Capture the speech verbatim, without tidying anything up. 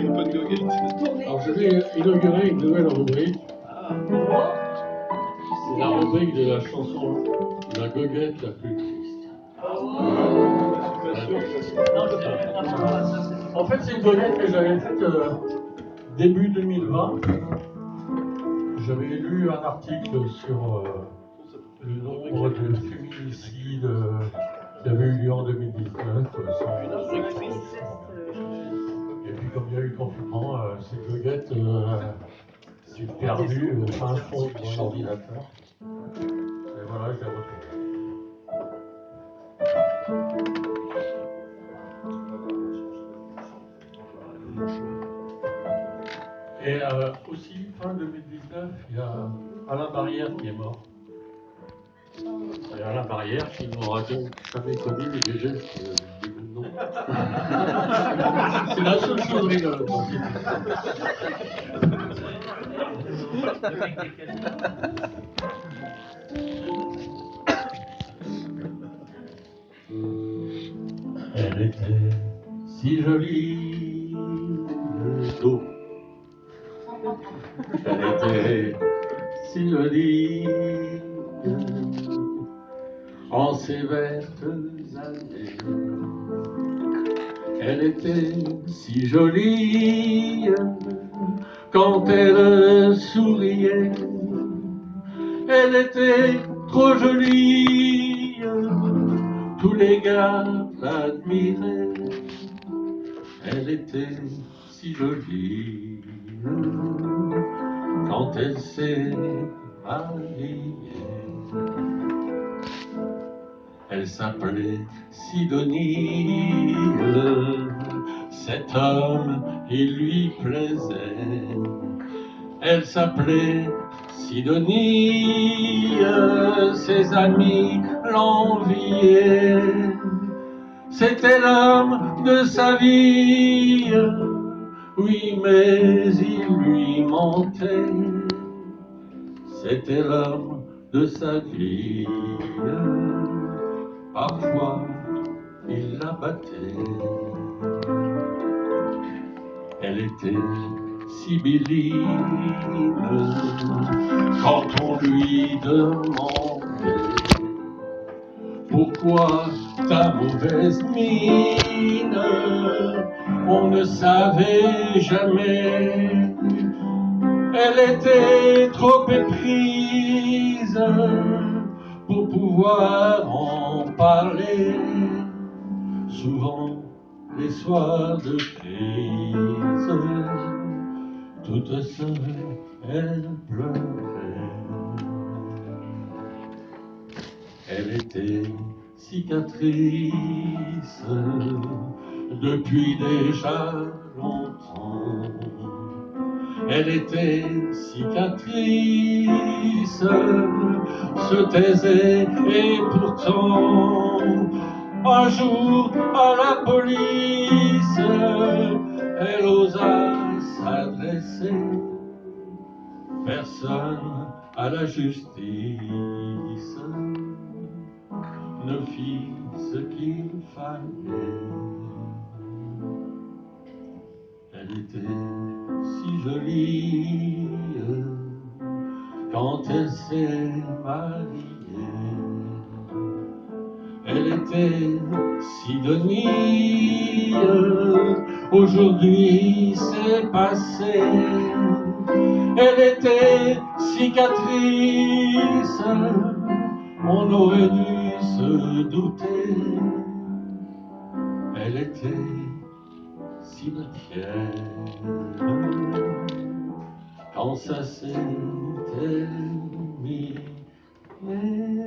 pas de goguette. Alors je vais inaugurer une nouvelle rubrique. C'est la rubrique de la chanson La goguette la plus triste. En fait, c'est une goguette que j'avais faite euh, début deux mille vingt. J'avais lu un article sur euh, le nombre de féminicides euh, qui avait eu lieu en deux mille dix-neuf. Euh, sans... Et puis comme il y a eu le confinement, euh, cette goguette euh, s'est perdue au fin fond de mon ordinateur. Et voilà, je l'ai retrouvée. Et euh, aussi, fin deux mille dix-neuf, il y a Alain Barrière qui est mort. Et Alain Barrière qui n'aura jamais connu les gestes du bon nom. C'est la seule chose rigolote. Elle était si jolie de dos. Elle était si jolie en ses vertes années. Elle était si jolie quand elle souriait. Elle était trop jolie, tous les gars l'admiraient. Elle était si jolie quand elle s'est mariée. Elle s'appelait Sidonie, cet homme, il lui plaisait. Elle s'appelait Sidonie, ses amis l'enviaient. C'était l'homme de sa vie, oui, mais il lui mentait. C'était l'homme de sa vie, parfois il la battait. Elle était sibylline quand on lui demandait pourquoi ta mauvaise mine, on ne savait jamais. Elle était trop éprise pour pouvoir en parler. Souvent les soirs de crise, toute seule elle pleurait. Elle était cicatrice depuis déjà longtemps. Elle était cicatrice, se taisait et pourtant un jour à la police elle osa s'adresser. Personne à la justice ne fit ce qu'il fallait. Elle était si jolie quand elle s'est mariée. Elle était Sidonie, aujourd'hui c'est passé. Elle était cicatrice, on aurait dû se douter. Elle était cimetière quand ça s'est terminé.